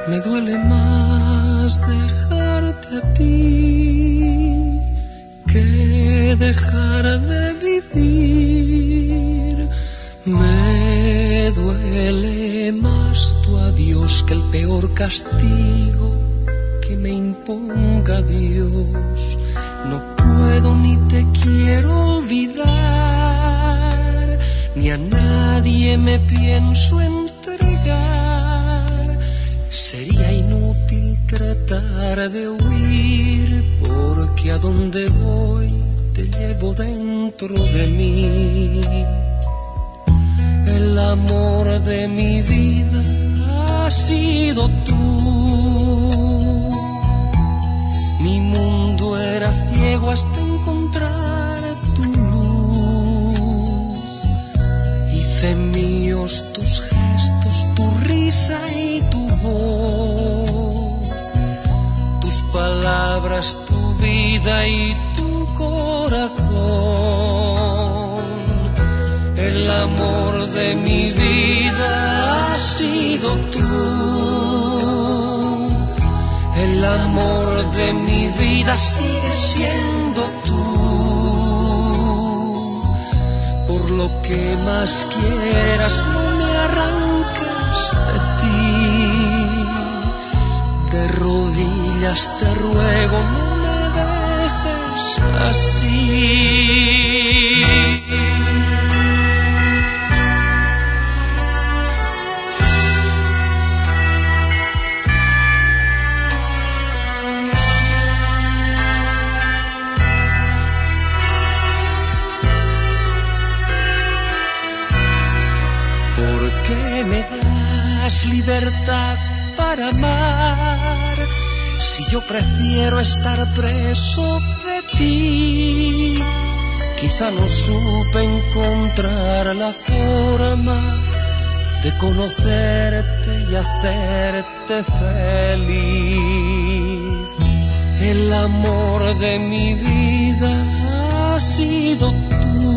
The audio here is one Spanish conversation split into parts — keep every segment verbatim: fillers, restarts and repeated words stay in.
Me duele más dejarte a ti que dejar de vivir. Me duele más tu adiós que el peor castigo que me imponga Dios. No puedo ni te quiero olvidar, ni a nadie me pienso entregar. Sería inútil tratar de huir, porque a donde voy te llevo dentro de mí. El amor de mi vida has sido tú. Mi mundo era ciego hasta encontrar tu luz. Hice míos tus gestos, tu risa y tu voz, tus palabras, tu vida y tu corazón. El amor de mi vida has sido tú. El amor de mi vida sigue siendo tú. Por lo que más quieras no me arrancas de ti. De rodillas te ruego no me dejes así. Me das libertad para amar, si yo prefiero estar preso de ti. Quizá no supe encontrar la forma de conocerte y hacerte feliz. El amor de mi vida ha sido tú.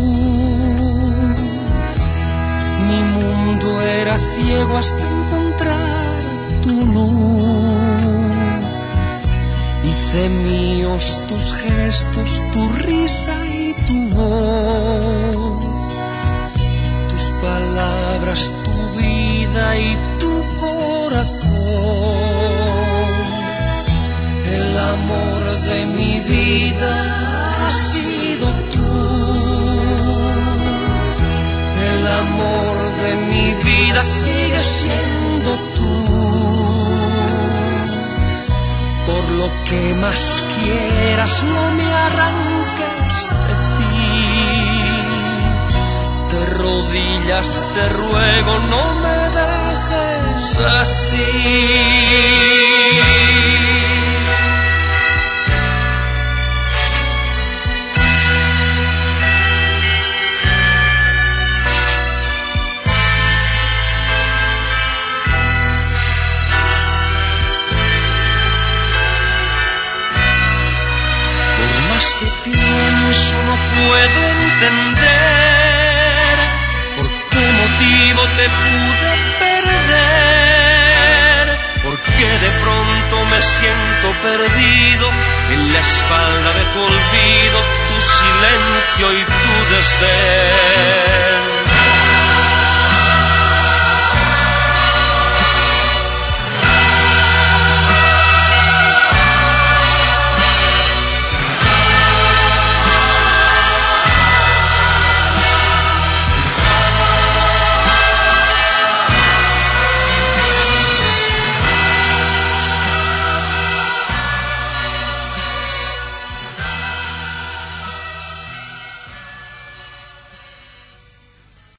Mi mundo era ciego hasta encontrar tu luz. Hice míos tus gestos, tu risa y tu voz, tus palabras, tu vida y tu corazón. El amor de mi vida ha sido tú. El amor de mi vida sigue siendo tú. Por lo que más quieras no me arranques de ti. De rodillas te ruego no me dejes así. Que pienso no puedo entender por qué motivo te pude perder, porque de pronto me siento perdido en la espalda de tu olvido, tu silencio y tu desdén.